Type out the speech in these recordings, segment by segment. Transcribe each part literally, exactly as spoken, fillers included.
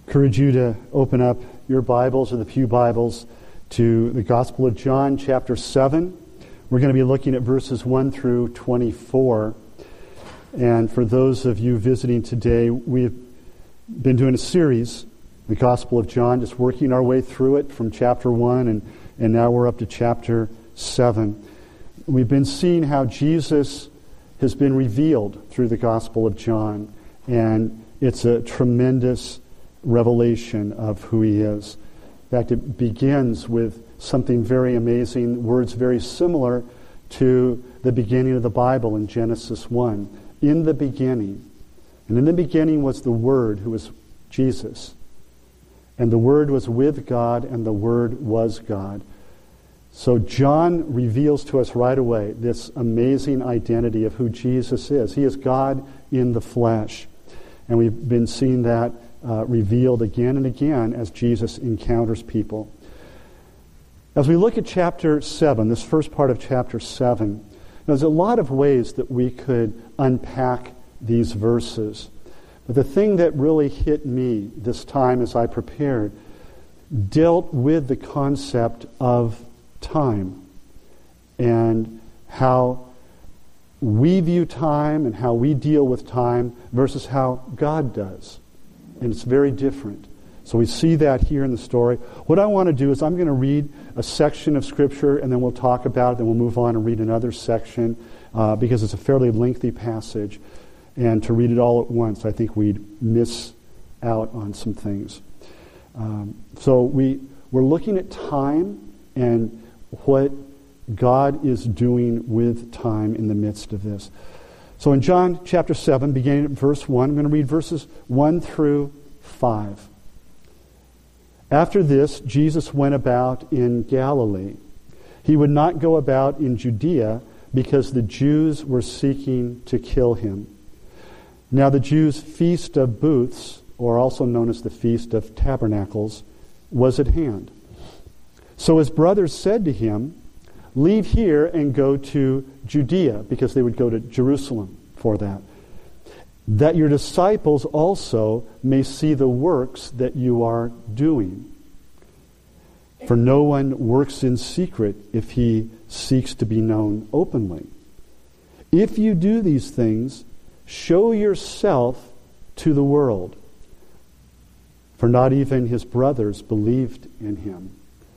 encourage you to open up your Bibles or the Pew Bibles to the Gospel of John, chapter seven. We're going to be looking at verses one through twenty-four. And for those of you visiting today, we've been doing a series, the Gospel of John, just working our way through it from chapter one, and, and now we're up to chapter seven. We've been seeing how Jesus has been revealed through the Gospel of John, and it's a tremendous revelation of who he is. In fact, it begins with something very amazing, words very similar to the beginning of the Bible in Genesis one. In the beginning. And in the beginning was the Word, who was Jesus. And the Word was with God, and the Word was God. So John reveals to us right away this amazing identity of who Jesus is. He is God in the flesh. And we've been seeing that uh, revealed again and again as Jesus encounters people. As we look at chapter seven, this first part of chapter seven, there's a lot of ways that we could unpack these verses. But the thing that really hit me this time as I prepared dealt with the concept of time and how we view time and how we deal with time versus how God does. And it's very different. So we see that here in the story. What I want to do is I'm going to read a section of Scripture, and then we'll talk about it, then we'll move on and read another section uh, because it's a fairly lengthy passage. And to read it all at once, I think we'd miss out on some things. Um, so we, we're looking at time and what God is doing with time in the midst of this. So in John chapter seven, beginning at verse one, I'm going to read verses one through five. After this, Jesus went about in Galilee. He would not go about in Judea because the Jews were seeking to kill him. Now the Jews' feast of booths, or also known as the Feast of Tabernacles, was at hand. So his brothers said to him, "Leave here and go to Judea," because they would go to Jerusalem for that, "that your disciples also may see the works that you are doing. For no one works in secret if he seeks to be known openly. If you do these things, show yourself to the world." For not even his brothers believed in him.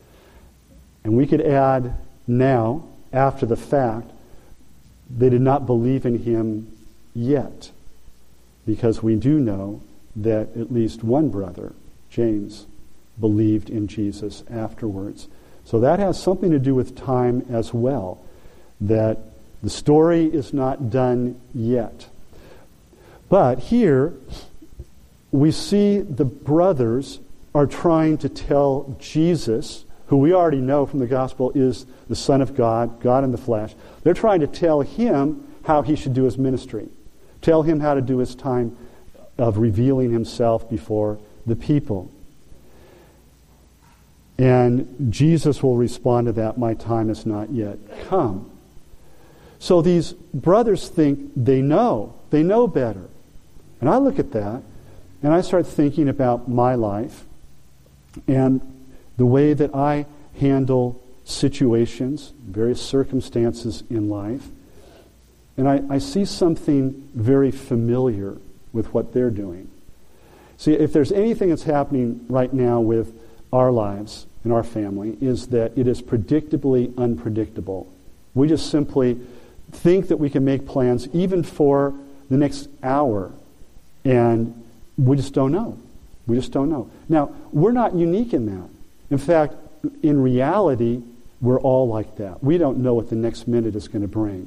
And we could add now, after the fact, they did not believe in him yet. Because we do know that at least one brother, James, believed in Jesus afterwards. So that has something to do with time as well. That the story is not done yet. But here, we see the brothers are trying to tell Jesus, who we already know from the gospel is the Son of God, God in the flesh. They're trying to tell him how he should do his ministry. Tell him how to do his time of revealing himself before the people. And Jesus will respond to that, "My time is not yet come." So these brothers think they know. They know better. And I look at that, and I start thinking about my life and the way that I handle situations, various circumstances in life. And I, I see something very familiar with what they're doing. See, if there's anything that's happening right now with our lives and our family, is that it is predictably unpredictable. We just simply think that we can make plans even for the next hour, and we just don't know. We just don't know. Now, we're not unique in that. In fact, in reality, we're all like that. We don't know what the next minute is going to bring.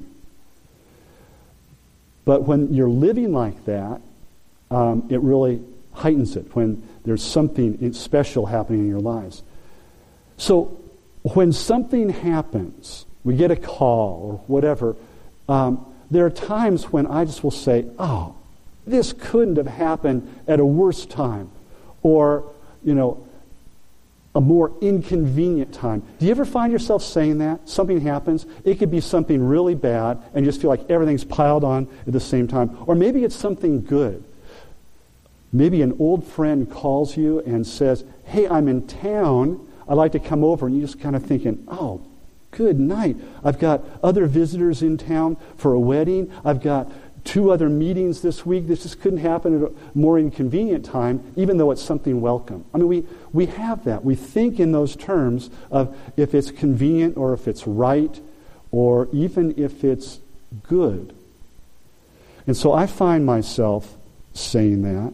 But when you're living like that, um, it really heightens it when there's something special happening in your lives. So when something happens, we get a call or whatever, um, there are times when I just will say, "Oh, this couldn't have happened at a worse time," or, you know, a more inconvenient time. Do you ever find yourself saying that? Something happens. It could be something really bad, and you just feel like everything's piled on at the same time. Or maybe it's something good. Maybe an old friend calls you and says, hey, I'm in town. I'd like to come over. And you're just kind of thinking, oh, good night. I've got other visitors in town for a wedding. I've got two other meetings this week. This just couldn't happen at a more inconvenient time, even though it's something welcome. I mean, we, we have that. We think in those terms of if it's convenient or if it's right or even if it's good. And so I find myself saying that.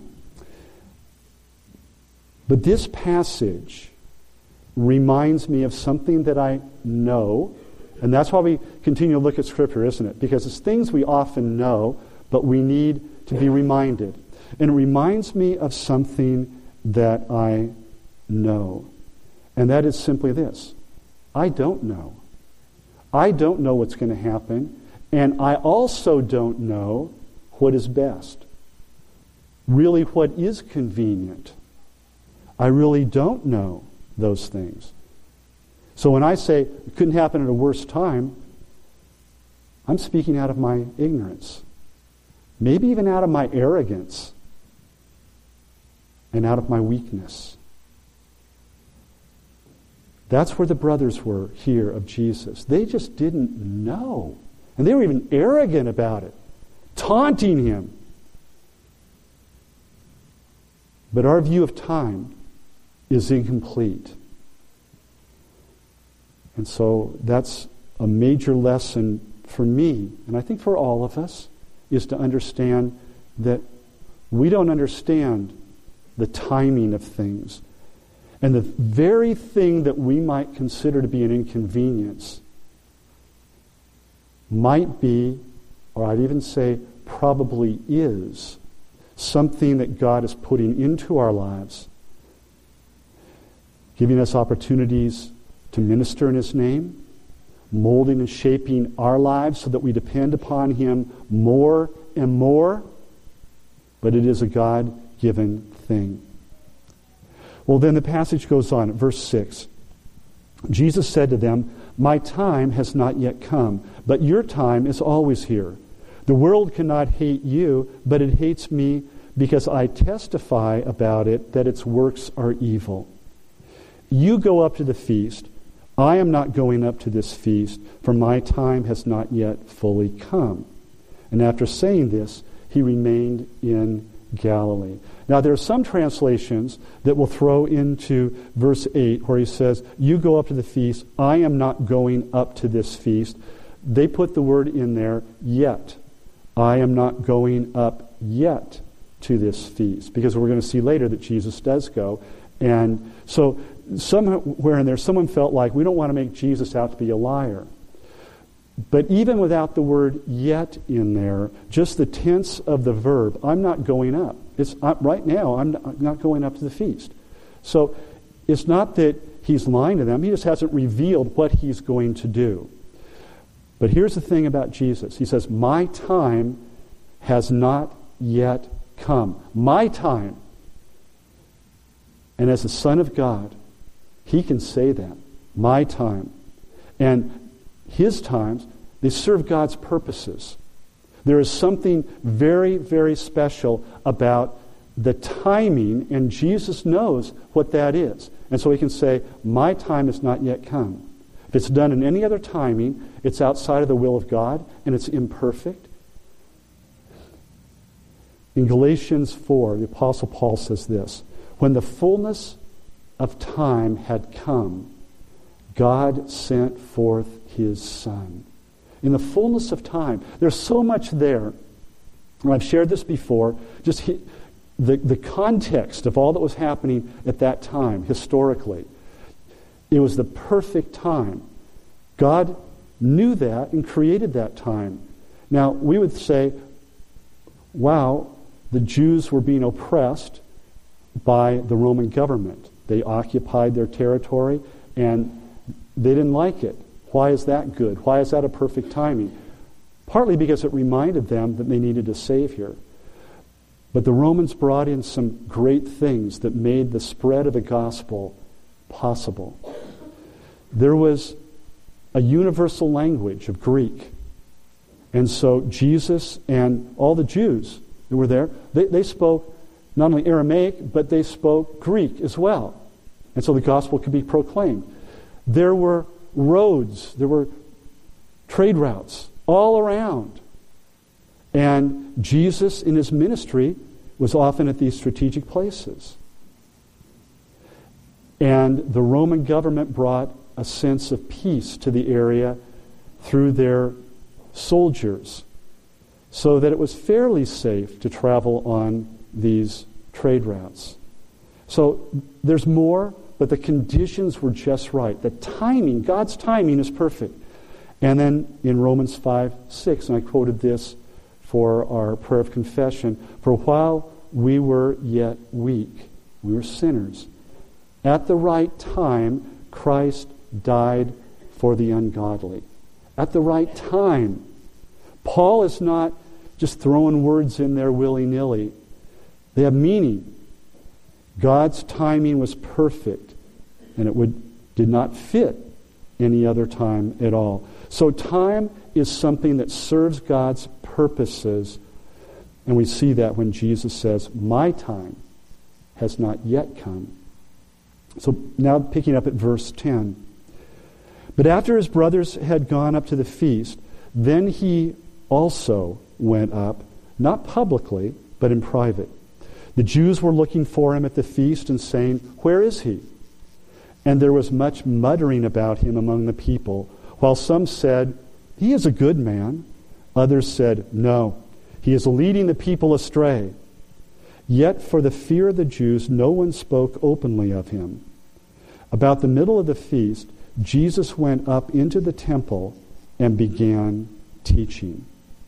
But this passage reminds me of something that I know, and that's why we continue to look at Scripture, isn't it? Because it's things we often know, but we need to be reminded. And it reminds me of something that I know. And that is simply this. I don't know. I don't know what's going to happen, and I also don't know what is best. Really, what is convenient. I really don't know those things. So when I say it couldn't happen at a worse time, I'm speaking out of my ignorance. Maybe even out of my arrogance and out of my weakness. That's where the brothers were here of Jesus. They just didn't know. And they were even arrogant about it, taunting him. But our view of time is incomplete. And so that's a major lesson for me, and I think for all of us, is to understand that we don't understand the timing of things. And the very thing that we might consider to be an inconvenience might be, or I'd even say probably is, something that God is putting into our lives, giving us opportunities to minister in His name, molding and shaping our lives so that we depend upon Him more and more, but it is a God-given thing. Well, then the passage goes on at verse six. Jesus said to them, "My time has not yet come, but your time is always here. The world cannot hate you, but it hates me because I testify about it that its works are evil. You go up to the feast. I am not going up to this feast, for my time has not yet fully come." And after saying this, he remained in Galilee. Now, there are some translations that will throw into verse eight where he says, "You go up to the feast. I am not going up to this feast." They put the word in there, "yet." I am not going up yet to this feast, because we're going to see later that Jesus does go. And so somewhere in there, someone felt like we don't want to make Jesus out to be a liar. But even without the word "yet" in there, just the tense of the verb, I'm not going up. It's uh, right now, I'm not, I'm not going up to the feast. So it's not that he's lying to them. He just hasn't revealed what he's going to do. But here's the thing about Jesus. He says, "My time has not yet come." My time. And as the Son of God, he can say that. My time. And his times, they serve God's purposes. There is something very, very special about the timing, and Jesus knows what that is. And so he can say, "My time has not yet come." If it's done in any other timing, it's outside of the will of God, and it's imperfect. In Galatians four, the Apostle Paul says this, "When the fullness of time had come, God sent forth His Son." In the fullness of time. There's so much there. And I've shared this before. Just he, the, the context of all that was happening at that time, historically. It was the perfect time. God knew that and created that time. Now, we would say, wow, the Jews were being oppressed by the Roman government. They occupied their territory, and they didn't like it. Why is that good? Why is that a perfect timing? Partly because it reminded them that they needed a Savior. But the Romans brought in some great things that made the spread of the gospel possible. There was a universal language of Greek. And so Jesus and all the Jews who were there, they, they spoke not only Aramaic, but they spoke Greek as well. And so the gospel could be proclaimed. There were roads, there were trade routes all around. And Jesus in his ministry was often at these strategic places. And the Roman government brought a sense of peace to the area through their soldiers, so that it was fairly safe to travel on these trade routes. So there's more, but the conditions were just right. The timing, God's timing is perfect. And then in Romans five, six, and I quoted this for our prayer of confession, for while we were yet weak, we were sinners, at the right time, Christ died for the ungodly. At the right time. Paul is not just throwing words in there willy-nilly. They have meaning. God's timing was perfect, and it would did not fit any other time at all. So time is something that serves God's purposes, and we see that when Jesus says, "My time has not yet come." So now picking up at verse ten. But after his brothers had gone up to the feast, then he also went up, not publicly, but in private. The Jews were looking for him at the feast and saying, "Where is he?" And there was much muttering about him among the people, while some said, "He is a good man." Others said, "No, he is leading the people astray." Yet for the fear of the Jews, no one spoke openly of him. About the middle of the feast, Jesus went up into the temple and began teaching.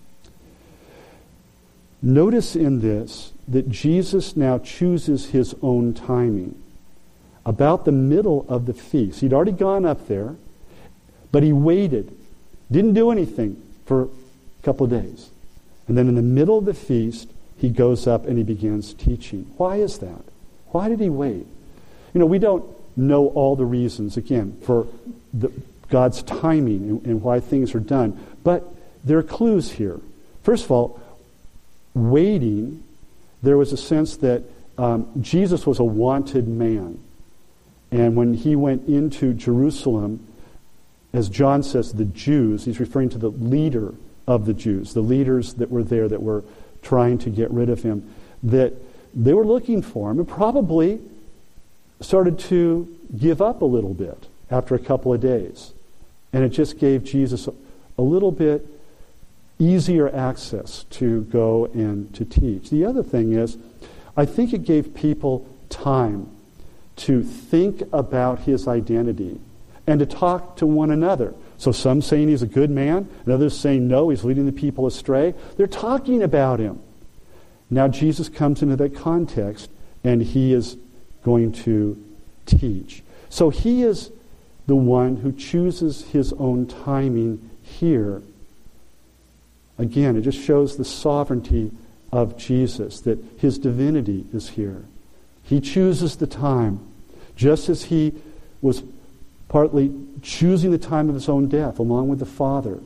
Notice in this that Jesus now chooses his own timing. About the middle of the feast, he'd already gone up there, but he waited, didn't do anything for a couple of days. And then in the middle of the feast, he goes up and he begins teaching. Why is that? Why did he wait? You know, we don't know all the reasons, again, for the, God's timing and, and why things are done. But there are clues here. First of all, waiting, there was a sense that um, Jesus was a wanted man. And when he went into Jerusalem, as John says, the Jews, he's referring to the leader of the Jews, the leaders that were there that were trying to get rid of him, that they were looking for him and probably started to give up a little bit after a couple of days. And it just gave Jesus a, a little bit easier access to go and to teach. The other thing is, I think it gave people time to think about his identity and to talk to one another. So some saying he's a good man, and others saying no, he's leading the people astray. They're talking about him. Now Jesus comes into that context, and he is going to teach. So he is the one who chooses his own timing here. Again, it just shows the sovereignty of Jesus, that his divinity is here. He chooses the time, just as he was partly choosing the time of his own death along with the Father.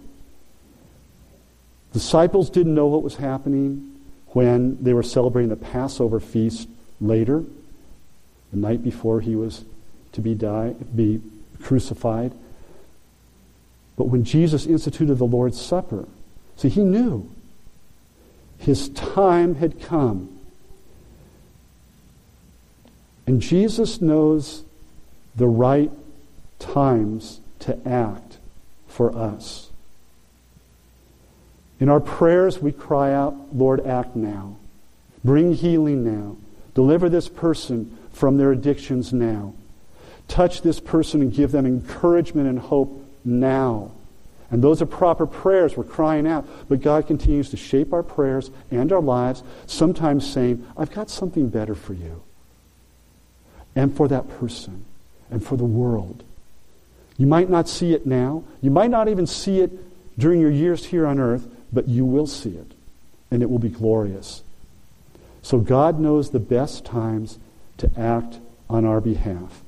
Disciples didn't know what was happening when they were celebrating the Passover feast later, the night before he was to be die, be crucified. But when Jesus instituted the Lord's Supper, see, he knew his time had come. And Jesus knows the right times to act for us. In our prayers, we cry out, "Lord, act now. Bring healing now. Deliver this person from their addictions now. Touch this person and give them encouragement and hope now." And those are proper prayers. We're crying out. But God continues to shape our prayers and our lives, sometimes saying, "I've got something better for you. And for that person. And for the world." You might not see it now. You might not even see it during your years here on earth, but you will see it. And it will be glorious. So God knows the best times to act on our behalf.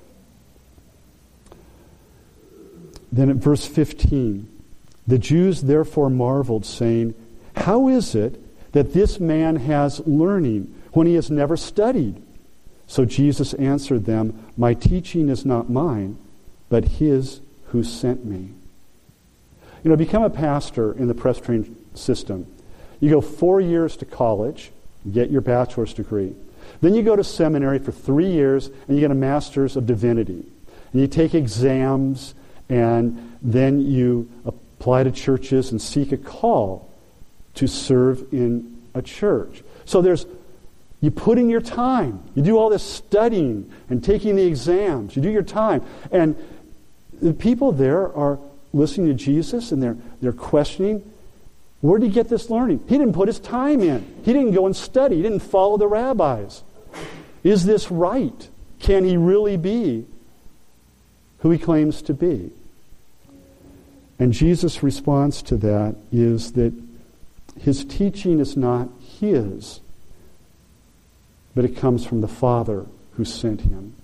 Then at verse fifteen, the Jews therefore marveled, saying, "How is it that this man has learning when he has never studied? So Jesus answered them, my teaching is not mine, but his who sent me. You know, become a pastor in the Presbyterian system. You go four years to college, get your bachelor's degree. Then you go to seminary for three years, and you get a master's of divinity. And you take exams, and then you apply to churches and seek a call to serve in a church. So there's, you put in your time. You do all this studying and taking the exams. You do your time. And the people there are listening to Jesus, and they're they're questioning, where did he get this learning? He didn't put his time in. He didn't go and study. He didn't follow the rabbis. Is this right? Can he really be who he claims to be? And Jesus' response to that is that his teaching is not his, but it comes from the Father who sent him.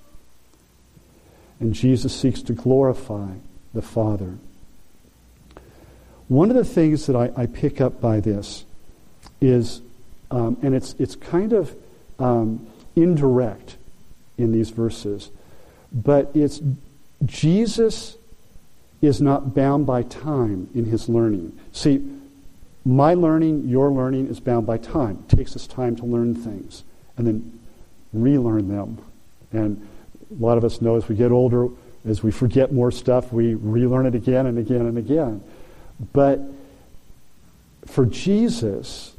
And Jesus seeks to glorify the Father. One of the things that I, I pick up by this is, um, and it's it's kind of um, indirect in these verses, but it's Jesus is not bound by time in his learning. See, my learning, your learning is bound by time. It takes us time to learn things and then relearn them. And a lot of us know as we get older, as we forget more stuff, we relearn it again and again and again. But for Jesus,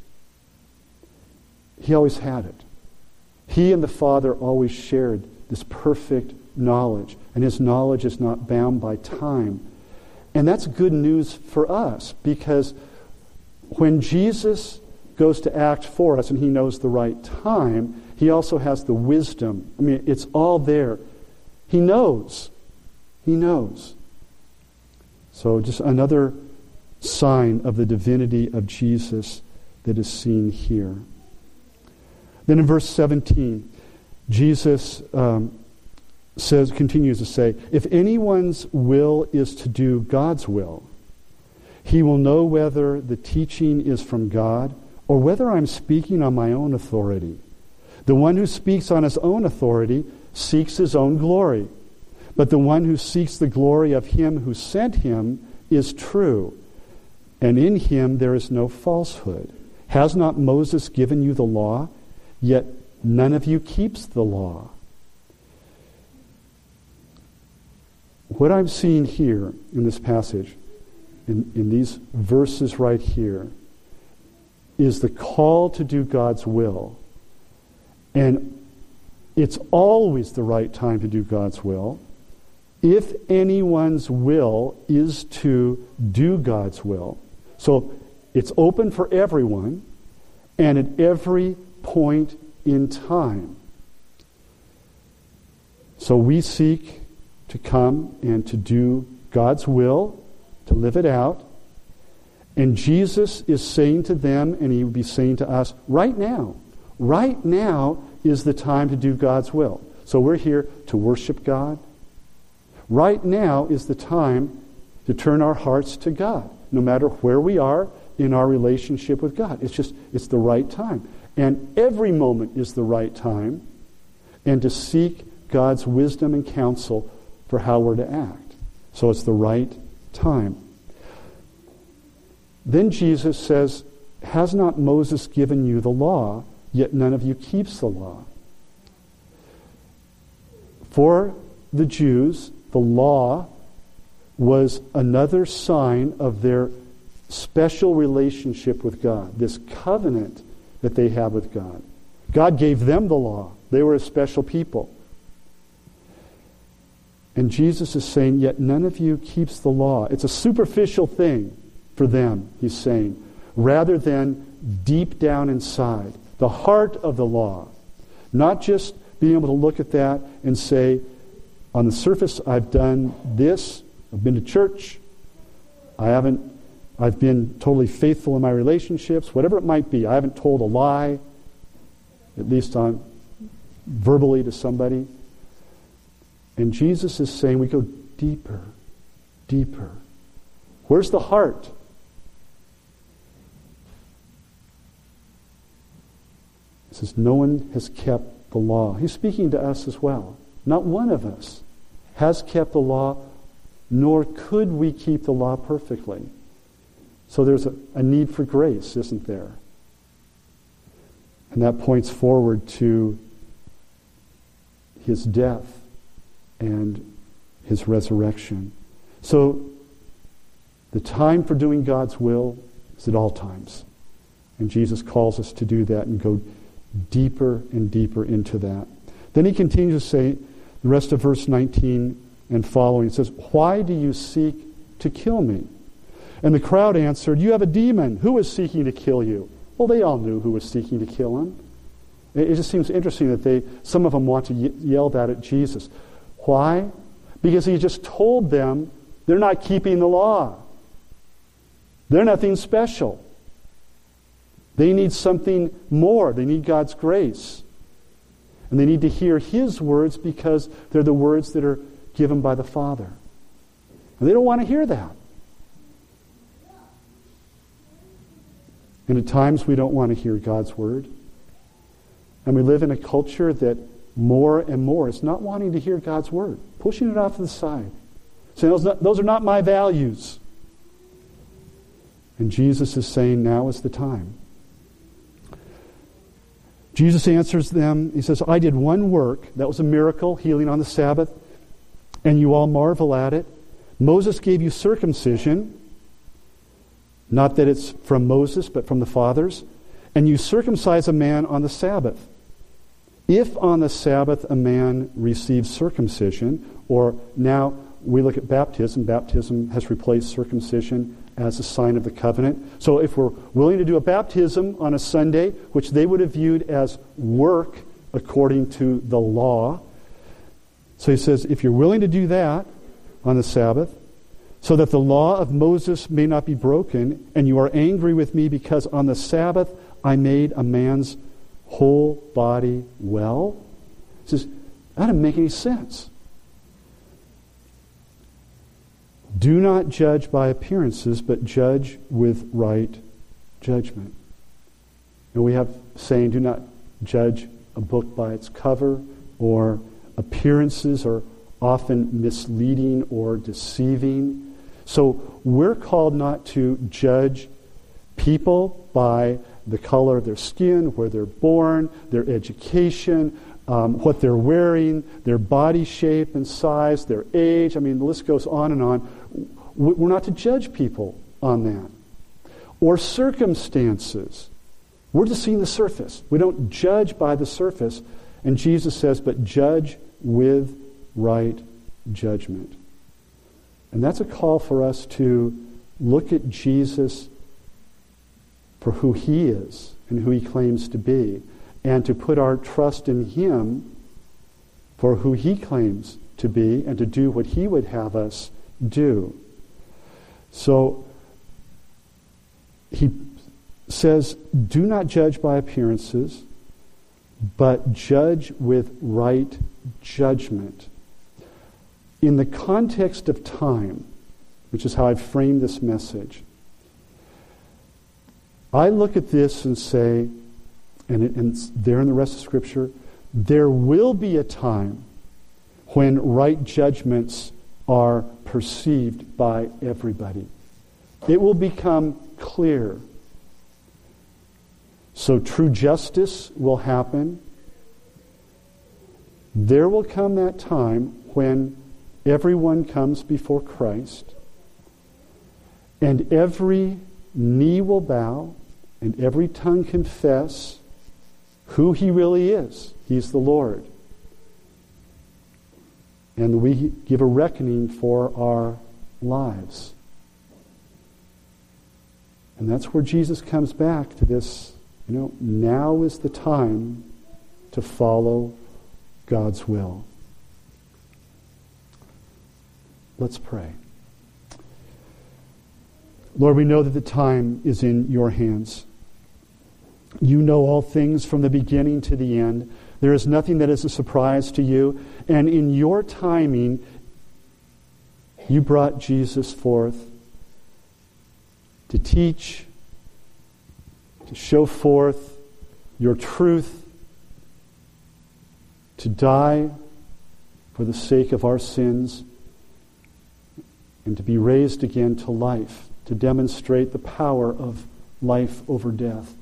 he always had it. He and the Father always shared this perfect knowledge, and his knowledge is not bound by time. And that's good news for us, because when Jesus goes to act for us and he knows the right time, he also has the wisdom. I mean, it's all there. He knows. He knows. So just another sign of the divinity of Jesus that is seen here. Then in verse seventeen, Jesus um, says, continues to say, if anyone's will is to do God's will, he will know whether the teaching is from God or whether I'm speaking on my own authority. The one who speaks on his own authority seeks his own glory, but the one who seeks the glory of him who sent him is true, and in him there is no falsehood. Has not Moses given you the law? Yet none of you keeps the law. What I'm seeing here in this passage, in, in these verses right here, is the call to do God's will. And it's always the right time to do God's will. If anyone's will is to do God's will. So it's open for everyone, and at every point in time. So we seek to come and to do God's will, to live it out. And Jesus is saying to them, and he would be saying to us, right now, right now is the time to do God's will. So we're here to worship God. Right now is the time to turn our hearts to God, no matter where we are in our relationship with God. It's just, it's the right time. And every moment is the right time, and to seek God's wisdom and counsel for how we're to act. So it's the right time. Then Jesus says, has not Moses given you the law, yet none of you keeps the law? For the Jews, the law was another sign of their special relationship with God, this covenant that they have with God. God gave them the law. They were a special people. And Jesus is saying, yet none of you keeps the law. It's a superficial thing for them, he's saying, rather than deep down inside, the heart of the law. Not just being able to look at that and say, on the surface, I've done this, I've been to church, I haven't I've been totally faithful in my relationships, whatever it might be. I haven't told a lie, at least on verbally to somebody. And Jesus is saying we go deeper, deeper. Where's the heart? He says, no one has kept the law. He's speaking to us as well. Not one of us has kept the law, nor could we keep the law perfectly. So there's a, a need for grace, isn't there? And that points forward to his death and his resurrection. So the time for doing God's will is at all times. And Jesus calls us to do that and go deeper and deeper into that. Then he continues to say, the rest of verse nineteen and following, it says, why do you seek to kill me? And the crowd answered, you have a demon. Who is seeking to kill you? Well, they all knew who was seeking to kill him. It just seems interesting that they, some of them want to ye- yell that at Jesus. Why? Because he just told them they're not keeping the law. They're nothing special. They need something more. They need God's grace. And they need to hear his words because they're the words that are given by the Father. And they don't want to hear that. And at times we don't want to hear God's word. And we live in a culture that more and more is not wanting to hear God's word, pushing it off to the side, saying, those, not, those are not my values. And Jesus is saying, now is the time. Jesus answers them, he says, I did one work, that was a miracle, healing on the Sabbath, and you all marvel at it. Moses gave you circumcision, not that it's from Moses, but from the fathers, and you circumcise a man on the Sabbath. If on the Sabbath a man receives circumcision, or now we look at baptism, baptism has replaced circumcision as a sign of the covenant. So if we're willing to do a baptism on a Sunday, which they would have viewed as work according to the law. So he says, if you're willing to do that on the Sabbath, so that the law of Moses may not be broken, and you are angry with me because on the Sabbath I made a man's whole body well. He says, that doesn't make any sense. Do not judge by appearances, but judge with right judgment. And we have saying, do not judge a book by its cover, or appearances are often misleading or deceiving. So we're called not to judge people by the color of their skin, where they're born, their education, um, what they're wearing, their body shape and size, their age. I mean, the list goes on and on. We're not to judge people on that. Or circumstances. We're just seeing the surface. We don't judge by the surface. And Jesus says, but judge with right judgment. And that's a call for us to look at Jesus for who he is and who he claims to be, and to put our trust in him for who he claims to be, and to do what he would have us do. So he says, do not judge by appearances, but judge with right judgment. In the context of time, which is how I've framed this message, I look at this and say, and, it, and it's there in the rest of Scripture, there will be a time when right judgments are perceived by everybody. It will become clear. So true justice will happen. There will come that time when everyone comes before Christ, and every knee will bow, and every tongue confess who he really is. He's the Lord. And we give a reckoning for our lives. And that's where Jesus comes back to this, you know, now is the time to follow God's will. Let's pray. Lord, we know that the time is in your hands. You know all things from the beginning to the end. There is nothing that is a surprise to you. And in your timing, you brought Jesus forth to teach, to show forth your truth, to die for the sake of our sins and to be raised again to life, to demonstrate the power of life over death.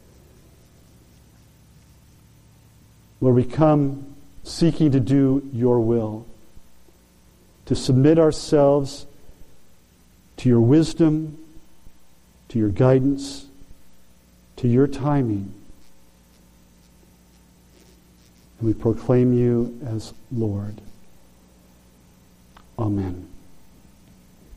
Lord, we come seeking to do your will, to submit ourselves to your wisdom, to your guidance, to your timing. And we proclaim you as Lord. Amen.